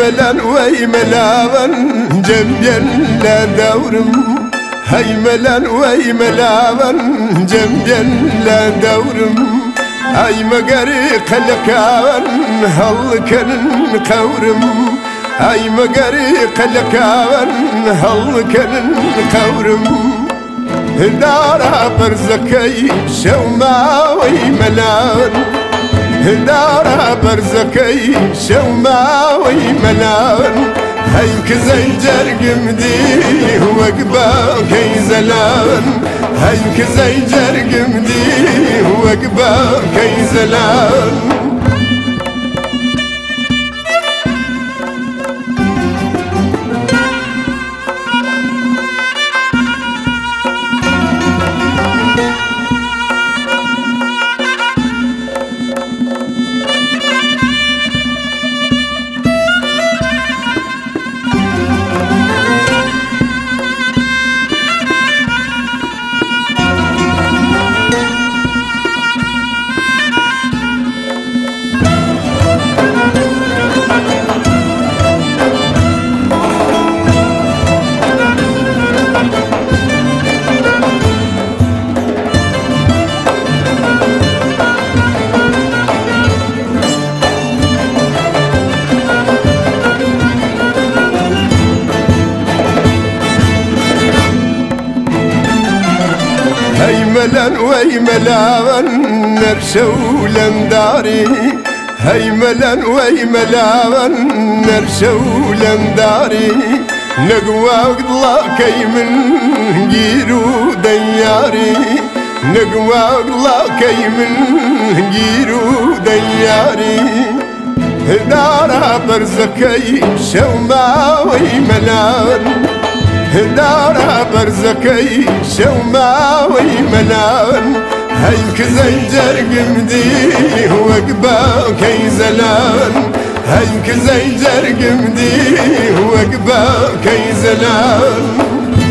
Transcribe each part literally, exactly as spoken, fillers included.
هيملا ويملا جنبي لا دورم هيملا ويملا جنبي لا دورم اي مقري قلكان هل كان قورم اي مقري قلكان هل كان قورم دارا برزكي شوما ويملان دارا برزكي شوما ويملان هيك زي جرقم دي وقبا كي زلان هيك زي جرقم دي وقبا كي زلان هيملا ويملا نرشو لنداري هيملا ويملا نرشو لنداري نقوى قضلا كي من جيرو دياري نقوى قضلا كي من جيرو دياري دارا برزكي شوما ويملان دارا برزكي شوما ويملان هيك زي جرقم دي وقبا كي زلان هيك زي جرقم دي وقبا كي زلان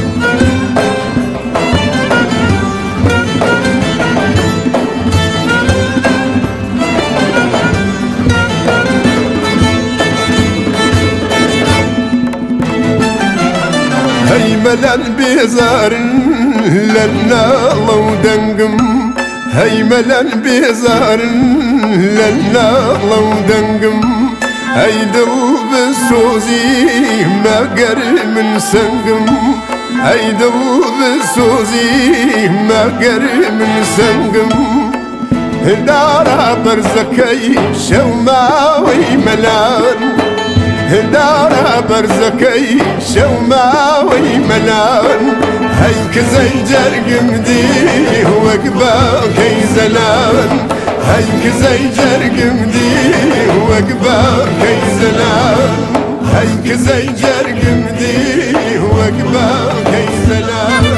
هيملا بيزار لنا لو دنقم هيملا بيزار لنا لو دنقم هيدل بسوزي ما قر من سنقم هيدل بسوزي ما قر من سنقم دارا برزكي شوما ويملان دارا برزكي شوما ويملان هيك زي جرقم دي وقبا كي زلان هيك زي جرقم دي وقبا كي زلان هيك زي جرقم دي وقبا كي زلان